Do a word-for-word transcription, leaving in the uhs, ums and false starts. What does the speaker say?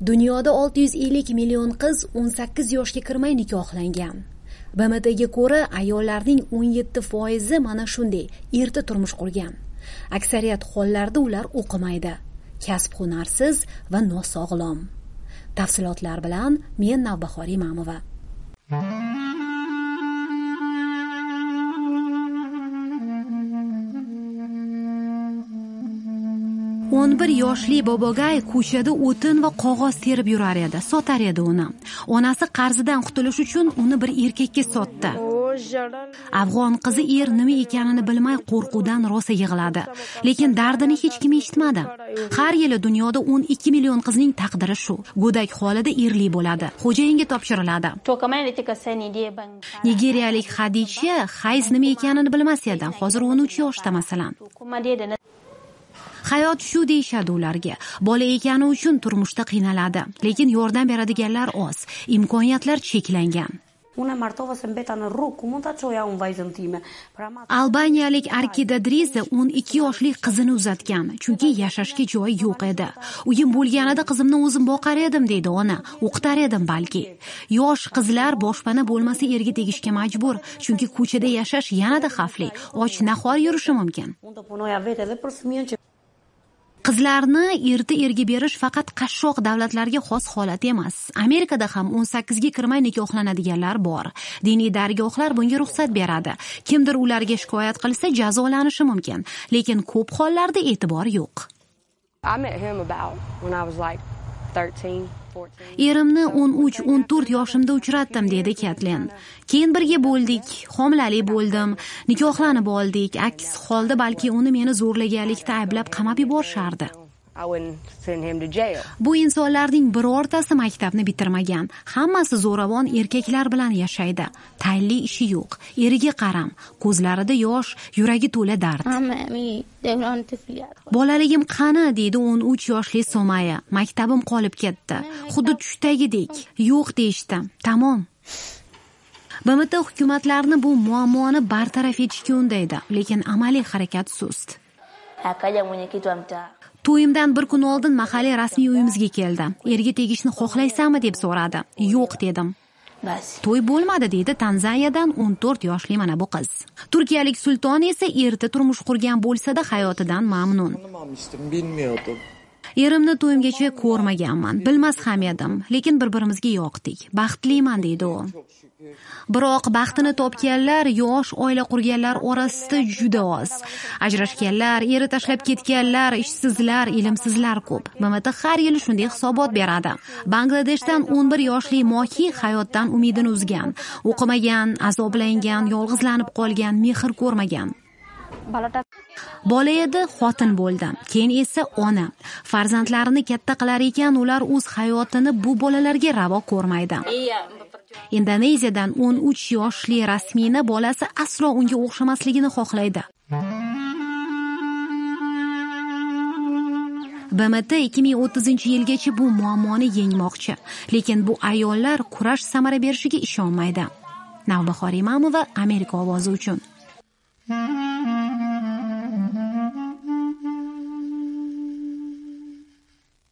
Dunyoda olti yuz ellik million qiz o'n sakkiz yoshga kirmay nikohlangan. B M Tga ko'ra ayollarning o'n yetti foizi mana shunday erta turmush qurgan. Aksariyat hollarda ular o'qimaydi, kasb-hunarsiz va nosog'lom. Tafsilotlar bilan men Navbahor Imamova. o'n bir yoshli Bobogay ko'chada o'tin va qog'oz terib yurar edi, sotar edi uni. Onasi qarzidan qutulish uchun uni bir erkakka sotdi. Afg'on qizi er nima ekanini bilmay qo'rquvdan rosa yig'ladi, lekin dardini hech kim eshitmadi. Har yili dunyoda o'n ikki million qizning taqdiri shu. Go'dak holida erli bo'ladi, xo'jayinga topshiriladi. Nigeriyalik Hadicha hayz nima ekanini bilmas edi. Hozir o'n uch yoshda masalan. Hayot shu deyshadi ularga. Bola ekani uchun turmushda qiynaladi, lekin yordam beradiganlar oz, imkoniyatlar cheklangan. Albaniyalik Arkida Driza o'n ikki yoshli qizini uzatgan, chunki yashashga joy yo'q edi. Uyim bo'lganida qizimni o'zim boqar edim deydi ona, o'qitar edim balki. Yosh qizlar boshpana bo'lmasa erga tegishga majbur, chunki ko'chada yashash yanada xavfli, och nahor yurishi mumkin. Qizlarni erta erga berish faqat qashshoq davlatlarga xos holat emas. Amerikada ham o'n sakkizga kirmay nikohlanadiganlar bor. Diniy dargohlar bunga ruxsat beradi. Kimdir ularga shikoyat qilsa jazolanishi mumkin, lekin ko'p hollarda e'tibor yo'q. Erimni o'n uch o'n to'rt yoshimda uchratdim, dedi Katlin. Keyin birga bo'ldik, homilali bo'ldim, nikohlanib oldik. Aks holda balki uni meni zo'rlaganlikda ayblab qamab yuborishardi. Bu insonlarning birortasi maktabni bitirmagan. Hammasi zo'ravon erkaklar bilan yashaydi. Tayinli ishi yo'q. Eriga qaram, ko'zlarida yosh, yuragi to'la dard. Bolaligim qani, deydi o'n uch yoshli Somaya. Maktabim qolib ketdi. Xuddi tushdagidek. Yo'q deyishdi. Tamom. B M T hukumatlarni bu muammoni bartaraf etishga undaydi, lekin amaliy harakat sust. To'yimdan bir kun oldin mahalliy rasmiy uyimizga keldi. Erga tegishni xohlaysanmi deb so'radi. Yo'q dedim. To'y bo'lmadi, deydi Tanzaniyadan o'n to'rt yoshli mana bu qiz. Turkiyalik sulton esa erta turmush qurgan bo'lsa-da hayotidan mamnun. Erimni to'yimgacha ko'rmaganman, bilmas ham edim, lekin bir-birimizga yoqdik. Baxtliman, deydi u. Biroq baxtini topganlar yosh oila qurganlar orasida juda oz. Ajrashganlar, eri tashlab ketganlar, ishsizlar, ilmsizlar ko'p. B M T har yili shunday hisobot beradi. Bangladeshdan o'n bir yoshli Mohi hayotdan umidini uzgan, o'qimagan, azoblangan, yolg'izlanib qolgan, mehr ko'rmagan. Bola edi, xotin bo'ldi, keyin esa ona. Farzandlarini katta qilar ekan, ular o'z hayotini bu bolalarga ravo ko'rmaydi. Indoneziyadan o'n uch yoshli rasmiyni bolasi aslo unga o'xshamasligini xohlaydi. B M T ikki ming o'ttizinchi yilgacha bu muammoni yengmoqchi, lekin bu ayollar kurash samara berishiga ishonmaydi. Navbahor Imamova, Amerika ovozi uchun.